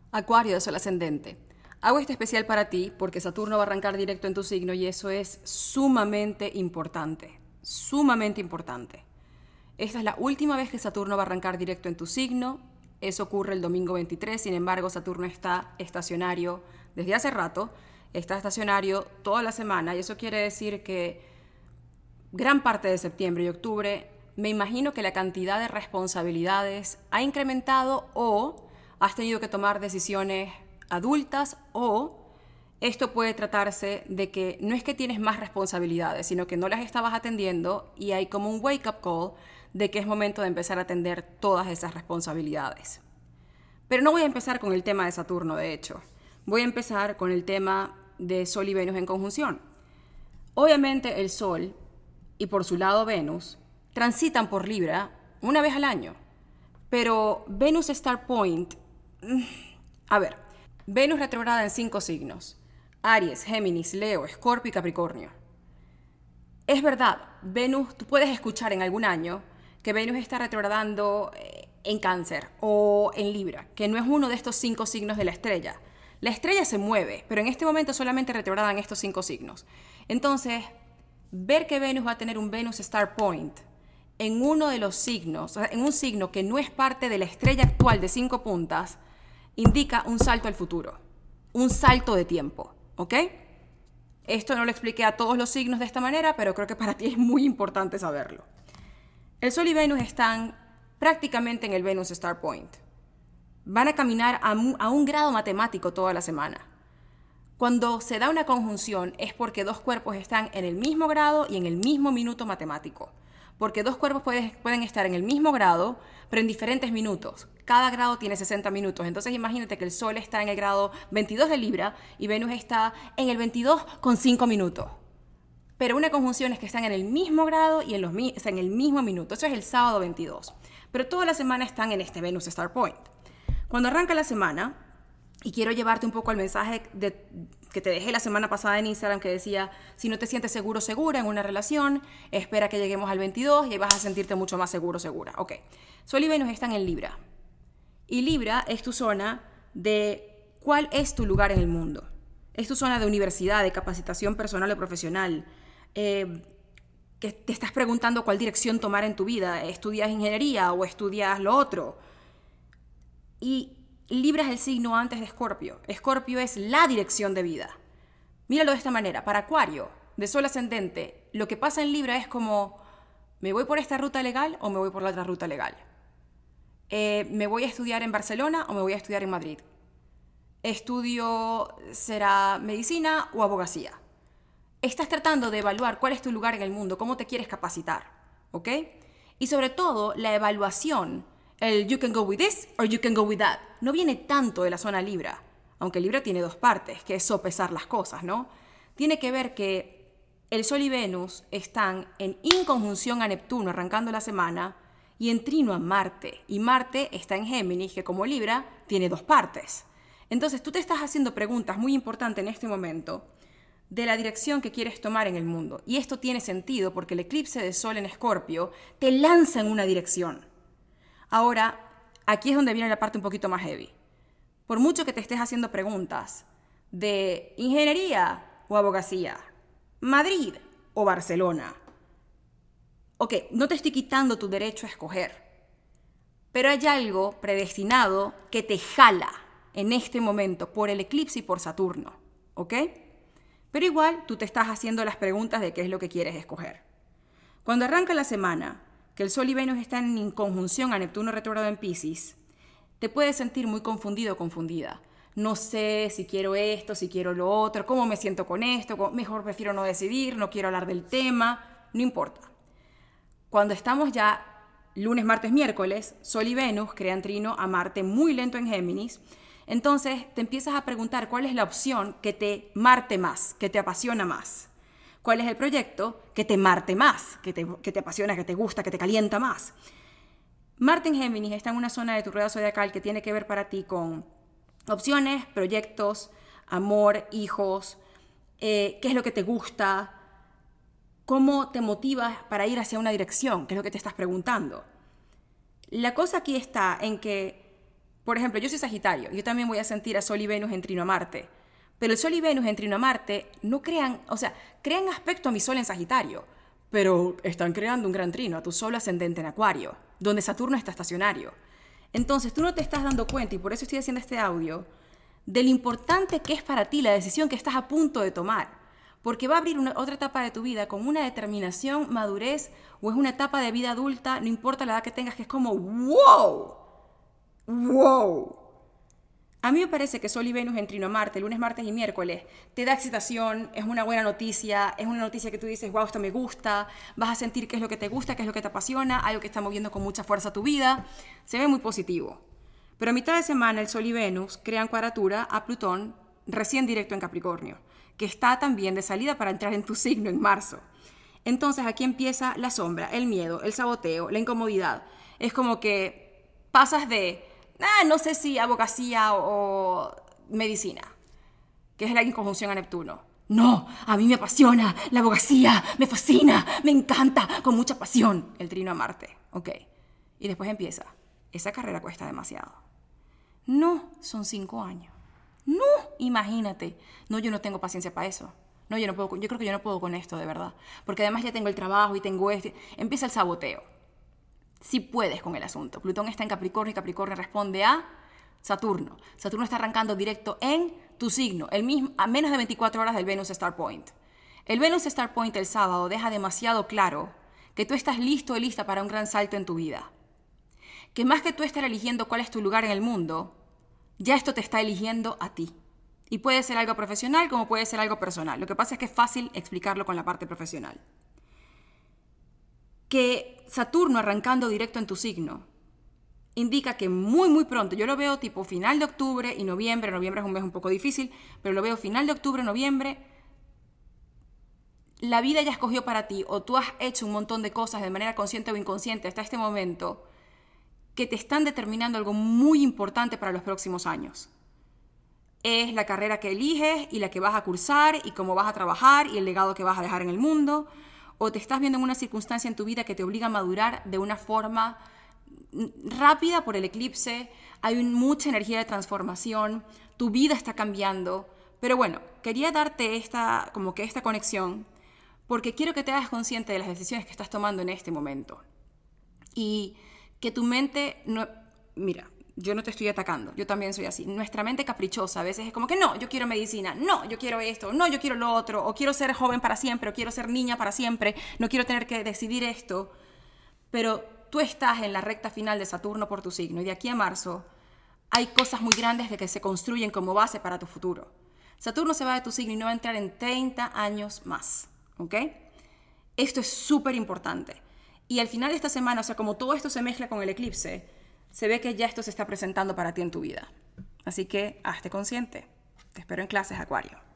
Acuario de Sol ascendente. Hago este especial para ti porque Saturno va a arrancar directo en tu signo y eso es sumamente importante. Sumamente importante. Esta es la última vez que Saturno va a arrancar directo en tu signo. Eso ocurre el domingo 23. Sin embargo, Saturno está estacionario desde hace rato. Está estacionario toda la semana y eso quiere decir que gran parte de septiembre y octubre me imagino que la cantidad de responsabilidades ha incrementado o has tenido que tomar decisiones adultas o esto puede tratarse de que no es que tienes más responsabilidades, sino que no las estabas atendiendo y hay como un wake-up call de que es momento de empezar a atender todas esas responsabilidades. Pero no voy a empezar con el tema de Saturno, de hecho. Voy a empezar con el tema de Sol y Venus en conjunción. Obviamente el Sol y por su lado Venus transitan por Libra una vez al año. Pero Venus Star Point, Venus retrograda en 5 signos: Aries, Géminis, Leo, Escorpio y Capricornio. Es verdad, Venus, tú puedes escuchar en algún año que Venus está retrogradando en Cáncer o en Libra, que no es uno de estos 5 signos de la estrella. La estrella se mueve, pero en este momento solamente retrograda en estos 5 signos. Entonces, ver que Venus va a tener un Venus Star Point en uno de los signos, o sea, en un signo que no es parte de la estrella actual de 5 puntas, indica un salto al futuro, un salto de tiempo, ¿ok? Esto no lo expliqué a todos los signos de esta manera, pero creo que para ti es muy importante saberlo. El Sol y Venus están prácticamente en el Venus Star Point. Van a caminar a un grado matemático toda la semana. Cuando se da una conjunción es porque dos cuerpos están en el mismo grado y en el mismo minuto matemático. Porque dos cuerpos pueden estar en el mismo grado, pero en diferentes minutos. Cada grado tiene 60 minutos. Entonces imagínate que el Sol está en el grado 22 de Libra y Venus está en el 22 con 5 minutos. Pero una conjunción es que están en el mismo grado y en el mismo minuto. Eso es el sábado 22. Pero toda la semana están en este Venus Star Point. Cuando arranca la semana, y quiero llevarte un poco al mensaje que te dejé la semana pasada en Instagram, que decía, si no te sientes seguro, segura en una relación, espera que lleguemos al 22 y ahí vas a sentirte mucho más seguro, segura. Ok, Sol y Venus están en Libra. Y Libra es tu zona de cuál es tu lugar en el mundo. Es tu zona de universidad, de capacitación personal o profesional, que te estás preguntando cuál dirección tomar en tu vida. ¿Estudias ingeniería o estudias lo otro? Y Libra es el signo antes de Escorpio. Escorpio es la dirección de vida. Míralo de esta manera. Para Acuario, de Sol ascendente, lo que pasa en Libra es como, ¿me voy por esta ruta legal o me voy por la otra ruta legal? ¿Me voy a estudiar en Barcelona o me voy a estudiar en Madrid? ¿Estudio, será medicina o abogacía? Estás tratando de evaluar cuál es tu lugar en el mundo, cómo te quieres capacitar, ¿ok? Y sobre todo, la evaluación, el you can go with this or you can go with that, no viene tanto de la zona Libra, aunque Libra tiene dos partes, que es sopesar las cosas, ¿no? Tiene que ver que el Sol y Venus están en inconjunción a Neptuno arrancando la semana y en trino a Marte, y Marte está en Géminis, que como Libra tiene dos partes. Entonces tú te estás haciendo preguntas muy importantes en este momento de la dirección que quieres tomar en el mundo, y esto tiene sentido porque el eclipse de Sol en Escorpio te lanza en una dirección. Ahora, aquí es donde viene la parte un poquito más heavy. Por mucho que te estés haciendo preguntas de ingeniería o abogacía, Madrid o Barcelona, ok, no te estoy quitando tu derecho a escoger, pero hay algo predestinado que te jala en este momento por el eclipse y por Saturno, ¿ok? Pero igual tú te estás haciendo las preguntas de qué es lo que quieres escoger. Cuando arranca la semana, que el Sol y Venus están en conjunción a Neptuno retrógrado en Piscis, te puedes sentir muy confundido o confundida. No sé si quiero esto, si quiero lo otro, cómo me siento con esto, mejor prefiero no decidir, no quiero hablar del tema, no importa. Cuando estamos ya lunes, martes, miércoles, Sol y Venus crean trino a Marte muy lento en Géminis, entonces te empiezas a preguntar cuál es la opción que te marte más, que te apasiona más. ¿Cuál es el proyecto que te marte más, que te apasiona, que te gusta, que te calienta más? Marte en Géminis está en una zona de tu rueda zodiacal que tiene que ver para ti con opciones, proyectos, amor, hijos, qué es lo que te gusta, cómo te motivas para ir hacia una dirección, qué es lo que te estás preguntando. La cosa aquí está en que por ejemplo, yo soy Sagitario, yo también voy a sentir a Sol y Venus en trino a Marte. Pero el Sol y Venus en trino a Marte no crean, o sea, crean aspecto a mi Sol en Sagitario, pero están creando un gran trino a tu Sol ascendente en Acuario, donde Saturno está estacionario. Entonces tú no te estás dando cuenta, y por eso estoy haciendo este audio, de lo importante que es para ti la decisión que estás a punto de tomar. Porque va a abrir otra etapa de tu vida con una determinación, madurez, o es una etapa de vida adulta, no importa la edad que tengas, que es como ¡wow! ¡Wow! A mí me parece que Sol y Venus en trino a Marte, lunes, martes y miércoles, te da excitación, es una buena noticia, es una noticia que tú dices, wow, esto me gusta, vas a sentir qué es lo que te gusta, qué es lo que te apasiona, algo que está moviendo con mucha fuerza tu vida, se ve muy positivo. Pero a mitad de semana el Sol y Venus crean cuadratura a Plutón recién directo en Capricornio, que está también de salida para entrar en tu signo en marzo. Entonces aquí empieza la sombra, el miedo, el saboteo, la incomodidad. Es como que pasas de no sé si abogacía o medicina, que es la inconjunción a Neptuno. No, a mí me apasiona la abogacía, me fascina, me encanta, con mucha pasión, el trino a Marte. Ok, y después empieza, esa carrera cuesta demasiado. No, son 5 años. No, imagínate. No, yo no tengo paciencia para eso. No, yo creo que yo no puedo con esto, de verdad. Porque además ya tengo el trabajo y tengo Empieza el saboteo. Si puedes con el asunto. Plutón está en Capricornio y Capricornio responde a Saturno. Saturno está arrancando directo en tu signo, a menos de 24 horas del Venus Star Point. El Venus Star Point el sábado deja demasiado claro que tú estás listo o lista para un gran salto en tu vida. Que más que tú estar eligiendo cuál es tu lugar en el mundo, ya esto te está eligiendo a ti. Y puede ser algo profesional como puede ser algo personal. Lo que pasa es que es fácil explicarlo con la parte profesional. Que Saturno arrancando directo en tu signo indica que muy muy pronto, yo lo veo tipo final de octubre y noviembre es un mes un poco difícil, pero lo veo final de octubre, noviembre, la vida ya escogió para ti o tú has hecho un montón de cosas de manera consciente o inconsciente hasta este momento que te están determinando algo muy importante para los próximos años. Es la carrera que eliges y la que vas a cursar y cómo vas a trabajar y el legado que vas a dejar en el mundo. O te estás viendo en una circunstancia en tu vida que te obliga a madurar de una forma rápida por el eclipse. Hay mucha energía de transformación. Tu vida está cambiando. Pero bueno, quería darte esta conexión porque quiero que te hagas consciente de las decisiones que estás tomando en este momento. Y que tu mente no... Mira, yo no te estoy atacando, yo también soy así. Nuestra mente caprichosa a veces es como que no, yo quiero medicina, no, yo quiero esto, no, yo quiero lo otro, o quiero ser joven para siempre, o quiero ser niña para siempre, no quiero tener que decidir esto. Pero tú estás en la recta final de Saturno por tu signo y de aquí a marzo hay cosas muy grandes de que se construyen como base para tu futuro. Saturno se va de tu signo y no va a entrar en 30 años más, ¿ok? Esto es súper importante. Y al final de esta semana, o sea, como todo esto se mezcla con el eclipse, se ve que ya esto se está presentando para ti en tu vida. Así que hazte consciente. Te espero en clases, Acuario.